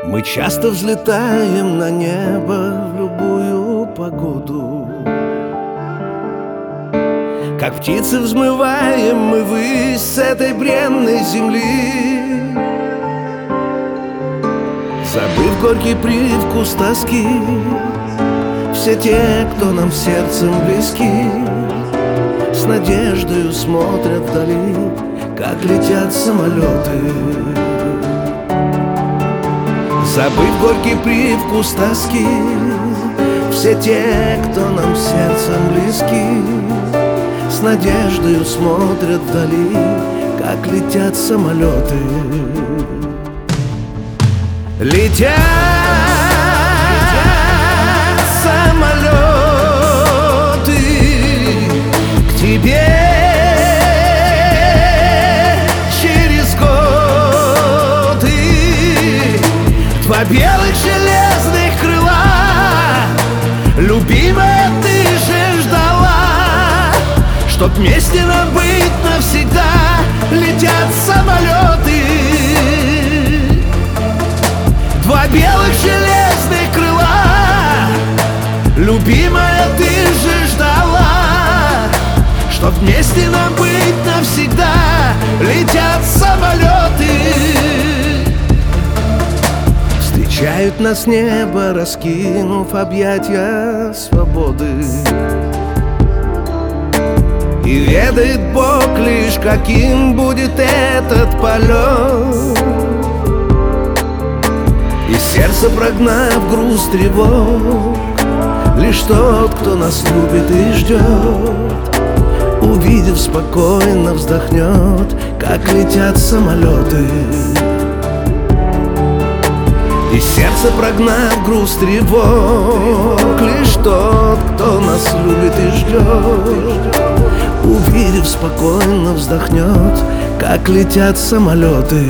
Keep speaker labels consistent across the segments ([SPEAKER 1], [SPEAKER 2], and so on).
[SPEAKER 1] Мы часто взлетаем на небо в любую погоду. Как птицы взмываем мы ввысь с этой бренной земли, забыв горький привкус тоски. Все те, кто нам сердцем близки, с надеждою смотрят вдали, как летят самолеты. Забыв горький привкус тоски, все те, кто нам сердцем близки, с надеждою смотрят вдали, как летят самолеты. Летят самолеты к тебе через годы. Два белых железных крыла, любимая, ты же ждала, чтоб вместе нам быть навсегда. Летят самолеты, два белых железных крыла, любимая, ты же ждала, чтоб вместе нам быть навсегда. Летят самолеты, встречают нас небо, раскинув объятия свободы. И ведает Бог лишь, каким будет этот полет. И сердце, прогнав груз тревог, лишь тот, кто нас любит и ждет, увидев, спокойно вздохнет, как летят самолеты. И сердце, прогнав груз тревог, лишь тот, кто нас любит и ждет, увидев, спокойно вздохнет, как летят самолеты.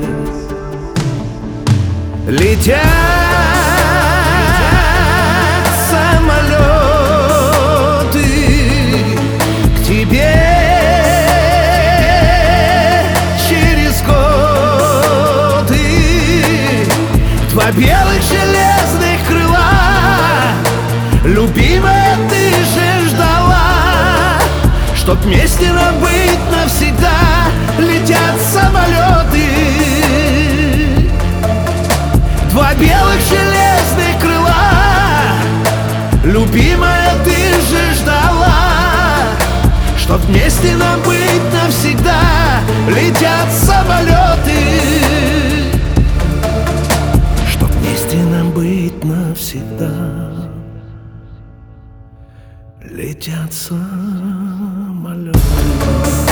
[SPEAKER 1] Летят самолеты к тебе через годы. Два белых железных крыла, любимая, ты же ждала, чтоб вместе нам быть навсегда. Летят самолеты, два белых железных крыла, любимая, ты же ждала, чтоб вместе нам быть навсегда. Летят самолеты, чтоб вместе нам быть навсегда. Летят самолеты.